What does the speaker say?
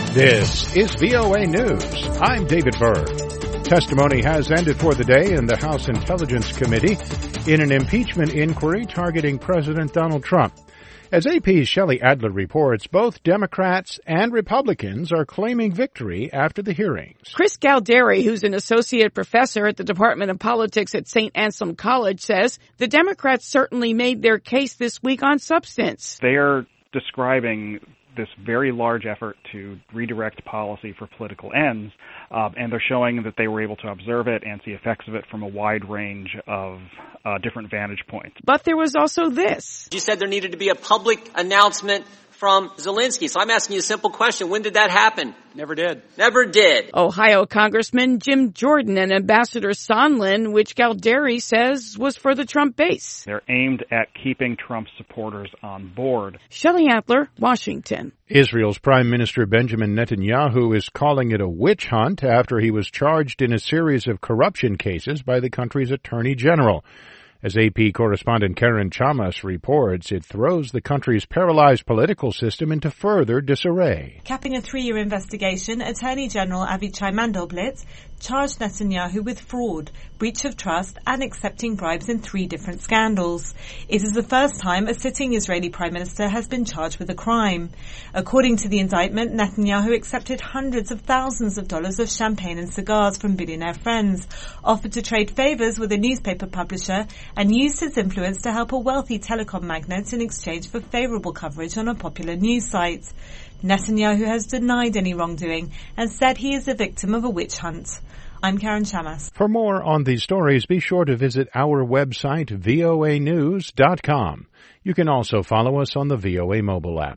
This is VOA News. I'm David Burr. Testimony has ended for the day in the House Intelligence Committee in an impeachment inquiry targeting President Donald Trump. As AP's Shelley Adler reports, both Democrats and Republicans are claiming victory after the hearings. Chris Galdary, who's an associate professor at the Department of Politics at St. Anselm College, says the Democrats certainly made their case this week on substance. They're describing this very large effort to redirect policy for political ends, and they're showing that they were able to observe it and see effects of it from a wide range of different vantage points. But there was also this. You said there needed to be a public announcement from Zelensky. So I'm asking you a simple question. When did that happen? Never did. Never did. Ohio Congressman Jim Jordan and Ambassador Sondland, which Galdary says was for the Trump base. They're aimed at keeping Trump's supporters on board. Shelley Adler, Washington. Israel's Prime Minister Benjamin Netanyahu is calling it a witch hunt after he was charged in a series of corruption cases by the country's attorney general. As AP correspondent Karen Chamas reports, it throws the country's paralyzed political system into further disarray. Capping a 3-year investigation, Attorney General Avichai Mandelblit charged Netanyahu with fraud, breach of trust and accepting bribes in 3 different scandals. It is the first time a sitting Israeli Prime Minister has been charged with a crime. According to the indictment, Netanyahu accepted hundreds of thousands of dollars of champagne and cigars from billionaire friends, offered to trade favors with a newspaper publisher, and used his influence to help a wealthy telecom magnate in exchange for favorable coverage on a popular news site. Netanyahu has denied any wrongdoing and said he is the victim of a witch hunt. I'm Karen Chamas. For more on these stories, be sure to visit our website, voanews.com. You can also follow us on the VOA mobile app.